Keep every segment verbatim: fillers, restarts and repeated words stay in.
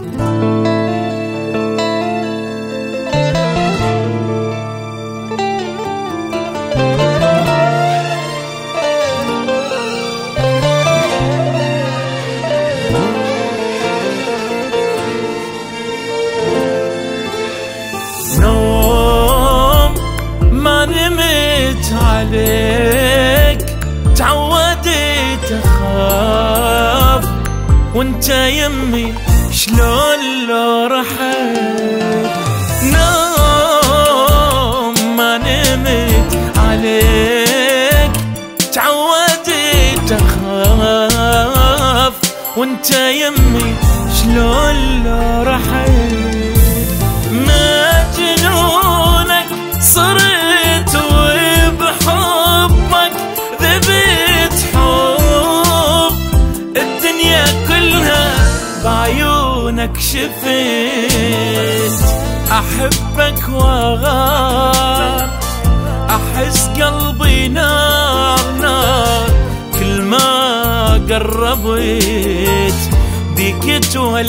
نوم ما نمت عليك، تعودت اخاف وانت يمي شلون لو رحت. نوم ما نمت عليك، تعودت اخاف وانت يمي شلون لو رحت. مجنونك صرت وبحبك ذبت حب، الدنيا كلها بعيونك شفت. أحبك وأغار، أحس قلبي نار نار، كل ما قربت بيك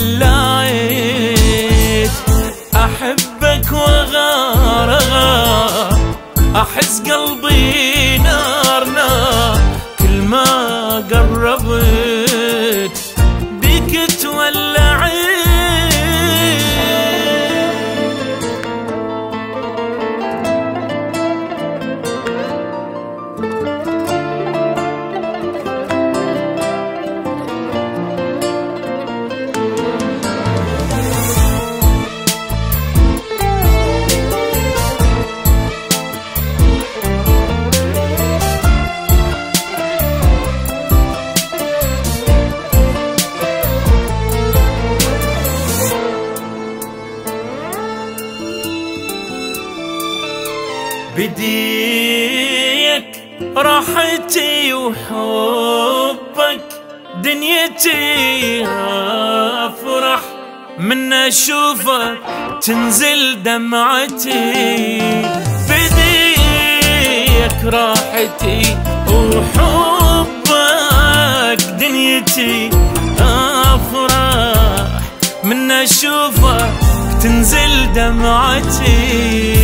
تولعت. أحبك وأغار أغار، أحس قلبي نار نار، كل ما قربت بيك تولعت. بديك راحتي وحبك دنيتي، افرح من اشوفك تنزل دمعتي. بديك راحتي وحبك دنيتي، افرح من اشوفك تنزل دمعتي.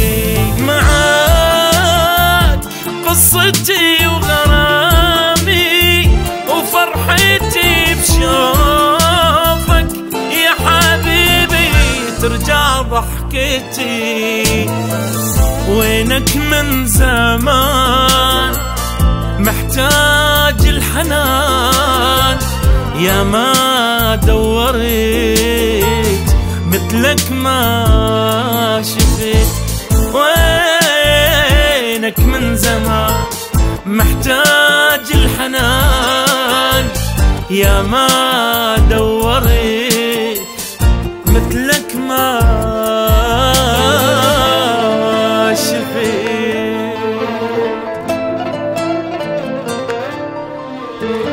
معاك قصتي وغرامي وفرحتي بشوفك يا حبيبي، ترجع ضحكتي. وينك من زمان محتاج الحنان، يا ما دورت مثلك ما شفت. وينك من زمان محتاج الحنان، يا ما دورت مثلك ما شفت.